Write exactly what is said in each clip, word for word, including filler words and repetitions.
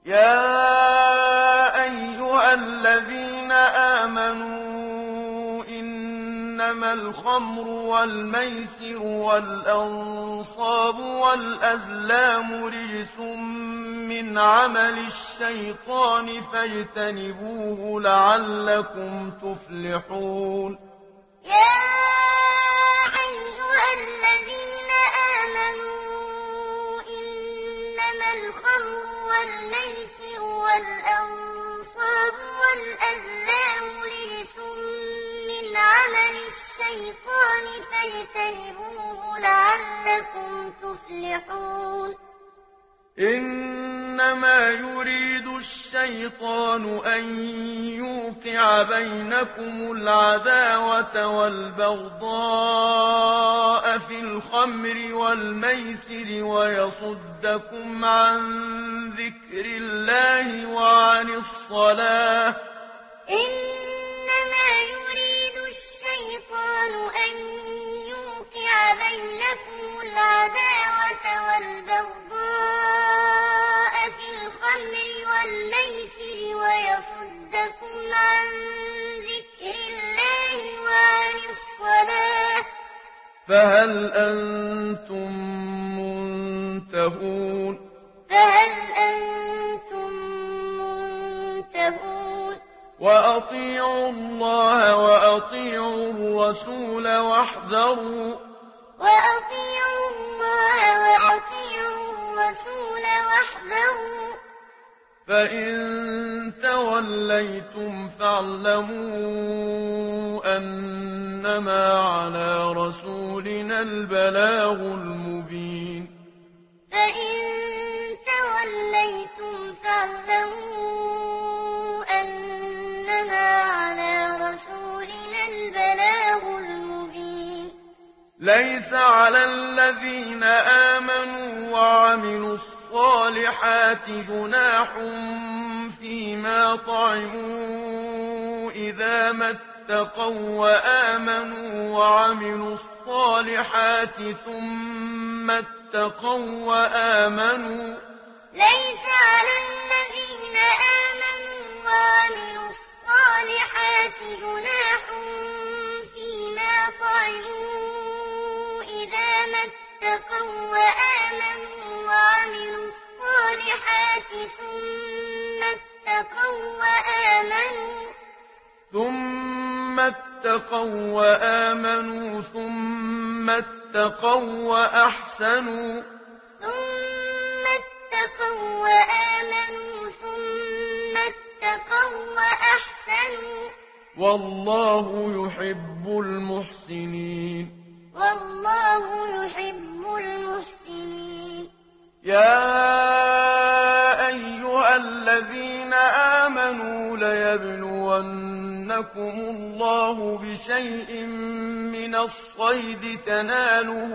يا أيها الذين آمنوا إنما الخمر والميسر والأنصاب والأزلام رجس من عمل الشيطان فاجتنبوه لعلكم تفلحون. يا أيها الذين آمنوا إنما الخمر والميسر والأنصاب والأزلام رجس من عمل الشيطان فاجتنبوه لعلكم تفلحون. إنما يريد الشيطان أن يوقع بينكم العداوة والبغضاء في الخمر والميسر ويصدكم عن ذكر الله وعن الصلاة. إنما يريد الشيطان أن يوقع بينكم العداوة والبغضاء في الخمر والميسر ويصدكم عن ذكر الله وعن الصلاة. فهل أنتم منتهون؟ فهل أنتم منتهون؟ وأطيعوا الله وأطيعوا الرسول واحذروا. وأطيعوا الله وأطيعوا الرسول واحذروا. فإن توليتم فاعلموا أنما على رسولنا البلاغ المبين. فإن توليتم فاعلموا أنما على رسولنا البلاغ المبين. ليس على الذين آمنوا وعملوا الصالحات جناح فيما طعموا إذا ما اتقوا وآمنوا وعملوا الصالحات ثم اتقوا وآمنوا. ليس على الذين آمنوا وعملوا الصالحات جناح فيما طعموا إذا ما اتقوا وآمنوا وعملوا الصالحات ثم اتقوا وآمنوا. ثم اتقوا وآمنوا ثم اتقوا وأحسنوا. ثم اتقوا وآمنوا ثم اتقوا وأحسنوا. والله يحب المحسنين. والله يحب المحسنين. يا أيها الذين آمنوا ليبلونكم الله بشيء من الصيد تناله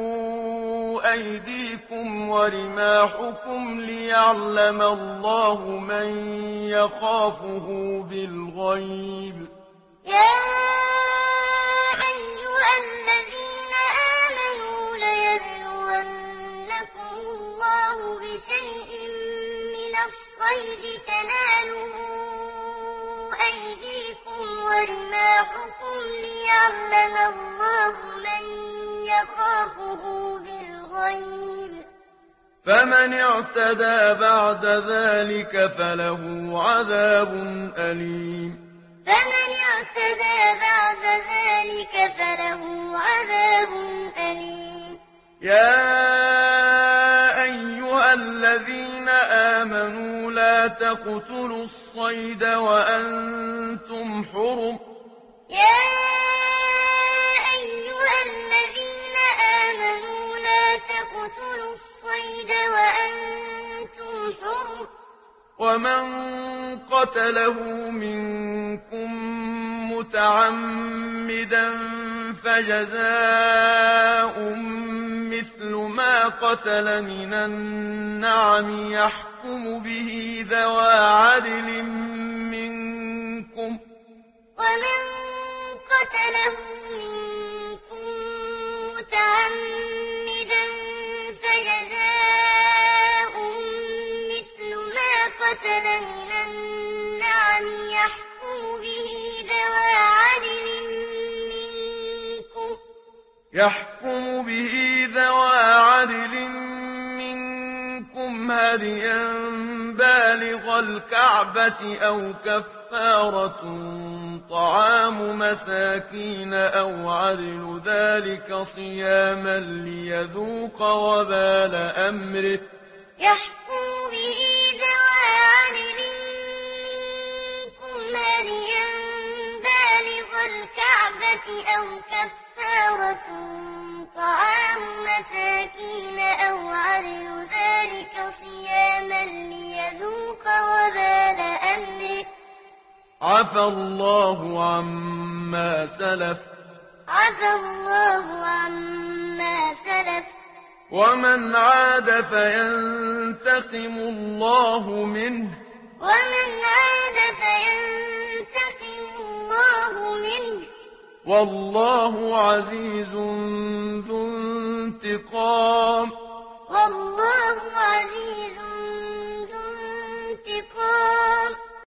أيديكم ورماحكم ليعلم الله من يخافه بالغيب. يا أيها الذين آمنوا ليبلونكم الله بشيء من الصيد تناله أيديكم ورماحكم ليعلم الله من يخافه بالغيب. فمن اعتدى بعد ذلك فله عذاب أليم. فمن اعتدى بعد ذلك فله عذاب أليم. يا أيها الذين آمنوا لا تقتلوا الصيد وأنتم حرم. يا أيها الذين آمنوا لا تقتلوا الصيد وأنتم حرم. ومن قتله منكم متعمدا فجزاء مثل ما قتل من النعم يحكم به ذوى عدل منكم. ومن قتله منكم متعمدا فجزاء مثل ما قتل قتل من النعم يحكم به ذوى عدل منكم يحكم به ذوى عدل منكم هديا بالغ الكعبة أو كفارة طعام مساكين أو عدل ذلك صياما ليذوق وبال أمره يحكم به ذوى عدل منكم هديا بالغ الكعبة أو كفارة طعام مساكين أو عدل ذلك صياما ليذوق وبال أمره عفى الله عما سلف عفى الله عما سلف ومن عاد فينتقم الله منه ومن عاد فينتقم الله منه والله عزيز ذو انتقام